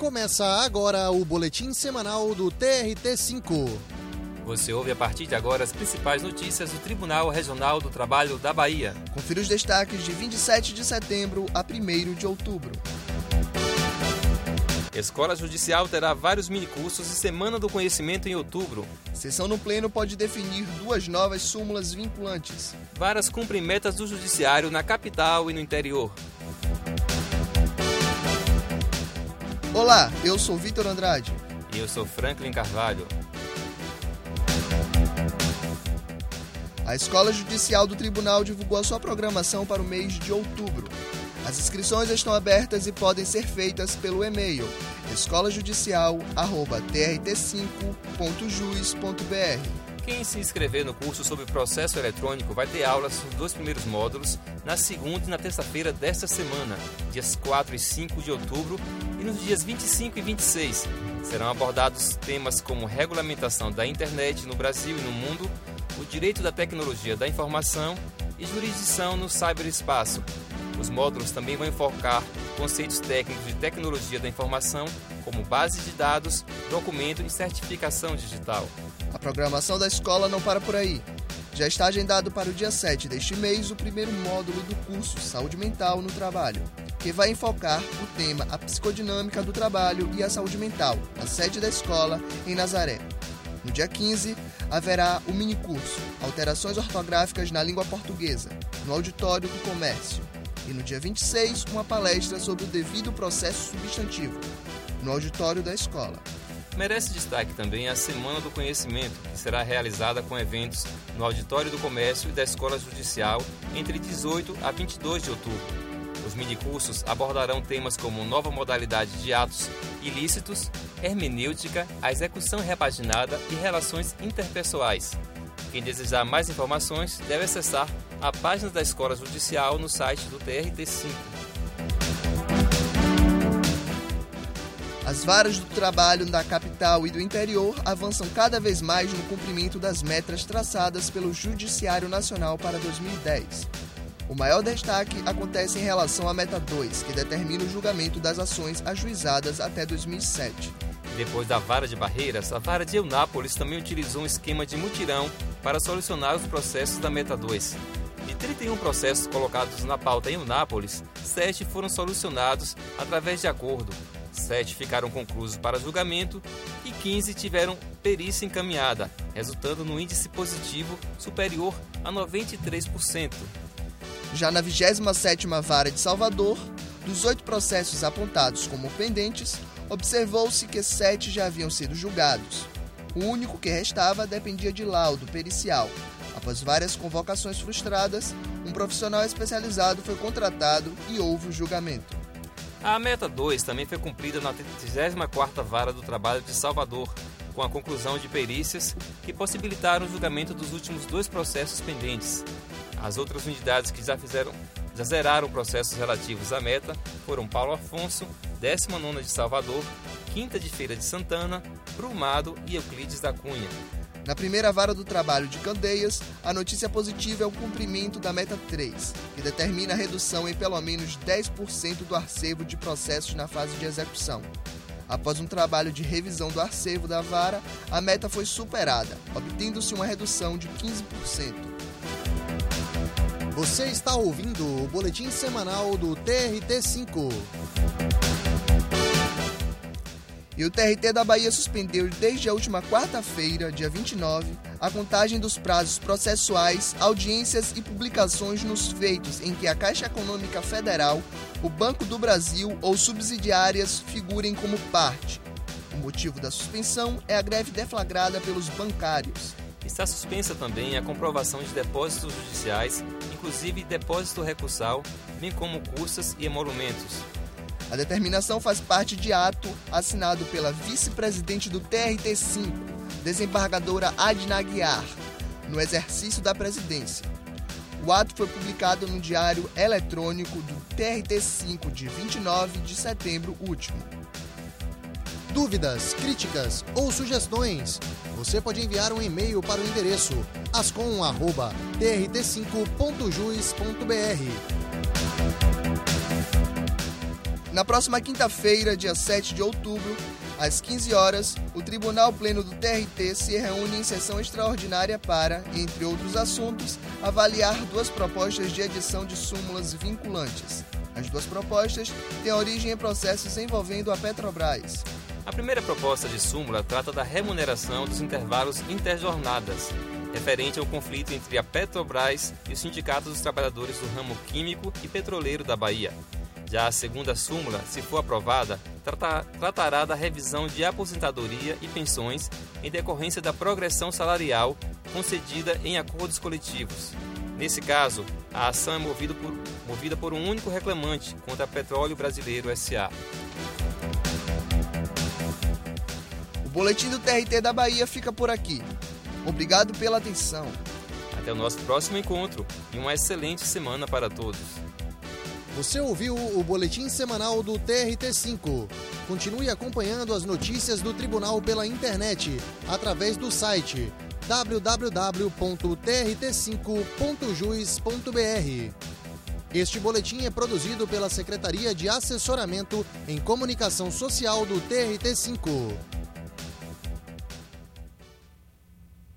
Começa agora o boletim semanal do TRT5. Você ouve a partir de agora as principais notícias do Tribunal Regional do Trabalho da Bahia. Confira os destaques de 27 de setembro a 1º de outubro. Escola Judicial terá vários minicursos e Semana do Conhecimento em outubro. Sessão no Pleno pode definir 2 novas súmulas vinculantes. Varas cumprem metas do Judiciário na capital e no interior. Olá, eu sou Vitor Andrade. E eu sou Franklin Carvalho. A Escola Judicial do Tribunal divulgou a sua programação para o mês de outubro. As inscrições estão abertas e podem ser feitas pelo e-mail escolajudicial@trt5.jus.br. Quem se inscrever no curso sobre processo eletrônico vai ter aulas nos 2 primeiros módulos, na segunda e na terça-feira desta semana, dias 4 e 5 de outubro, e nos dias 25 e 26. Serão abordados temas como regulamentação da internet no Brasil e no mundo, o direito da tecnologia da informação e jurisdição no ciberespaço. Os módulos também vão focar conceitos técnicos de tecnologia da informação, como base de dados, documento e certificação digital. A programação da escola não para por aí. Já está agendado para o dia 7 deste mês o primeiro módulo do curso Saúde Mental no Trabalho, que vai enfocar o tema A Psicodinâmica do Trabalho e a Saúde Mental, na sede da escola, em Nazaré. No dia 15, haverá o minicurso Alterações Ortográficas na Língua Portuguesa, no Auditório do Comércio. E no dia 26, uma palestra sobre o devido processo substantivo, no auditório da escola. Merece destaque também a Semana do Conhecimento, que será realizada com eventos no Auditório do Comércio e da Escola Judicial entre 18 a 22 de outubro. Os minicursos abordarão temas como nova modalidade de atos ilícitos, hermenêutica, a execução repaginada e relações interpessoais. Quem desejar mais informações deve acessar a página da Escola Judicial no site do TRT5. As varas do trabalho da capital e do interior avançam cada vez mais no cumprimento das metas traçadas pelo Judiciário Nacional para 2010. O maior destaque acontece em relação à meta 2, que determina o julgamento das ações ajuizadas até 2007. Depois da vara de Barreiras, a vara de Eunápolis também utilizou um esquema de mutirão para solucionar os processos da meta 2. De 31 processos colocados na pauta em Eunápolis, 7 foram solucionados através de acordo, 7 ficaram conclusos para julgamento e 15 tiveram perícia encaminhada, resultando no índice positivo superior a 93%. Já na 27ª Vara de Salvador, dos 8 processos apontados como pendentes, observou-se que 7 já haviam sido julgados. O único que restava dependia de laudo pericial. Após várias convocações frustradas, um profissional especializado foi contratado e houve o julgamento. A meta 2 também foi cumprida na 34ª Vara do Trabalho de Salvador, com a conclusão de perícias que possibilitaram o julgamento dos últimos 2 processos pendentes. As outras unidades que já zeraram processos relativos à meta foram Paulo Afonso, 19ª de Salvador, 5ª de Feira de Santana, Brumado e Euclides da Cunha. Na primeira Vara do Trabalho de Candeias, a notícia positiva é o cumprimento da meta 3, que determina a redução em pelo menos 10% do acervo de processos na fase de execução. Após um trabalho de revisão do acervo da vara, a meta foi superada, obtendo-se uma redução de 15%. Você está ouvindo o boletim semanal do TRT5. E o TRT da Bahia suspendeu desde a última quarta-feira, dia 29, a contagem dos prazos processuais, audiências e publicações nos feitos em que a Caixa Econômica Federal, o Banco do Brasil ou subsidiárias figurem como parte. O motivo da suspensão é a greve deflagrada pelos bancários. Está suspensa também a comprovação de depósitos judiciais, inclusive depósito recursal, bem como custas e emolumentos. A determinação faz parte de ato assinado pela vice-presidente do TRT5, desembargadora Adna Aguiar, no exercício da presidência. O ato foi publicado no Diário Eletrônico do TRT5 de 29 de setembro último. Dúvidas, críticas ou sugestões? Você pode enviar um e-mail para o endereço ascom@trt5.jus.br. Na próxima quinta-feira, dia 7 de outubro, às 15 horas, o Tribunal Pleno do TRT se reúne em sessão extraordinária para, entre outros assuntos, avaliar 2 propostas de edição de súmulas vinculantes. As 2 propostas têm origem em processos envolvendo a Petrobras. A primeira proposta de súmula trata da remuneração dos intervalos interjornadas, referente ao conflito entre a Petrobras e os sindicatos dos trabalhadores do ramo químico e petroleiro da Bahia. Já a segunda súmula, se for aprovada, tratará da revisão de aposentadoria e pensões em decorrência da progressão salarial concedida em acordos coletivos. Nesse caso, a ação é movida por um único reclamante contra a Petróleo Brasileiro S.A. O Boletim do TRT da Bahia fica por aqui. Obrigado pela atenção. Até o nosso próximo encontro e uma excelente semana para todos. Você ouviu o Boletim Semanal do TRT5. Continue acompanhando as notícias do Tribunal pela internet, através do site www.trt5.jus.br. Este boletim é produzido pela Secretaria de Assessoramento em Comunicação Social do TRT5.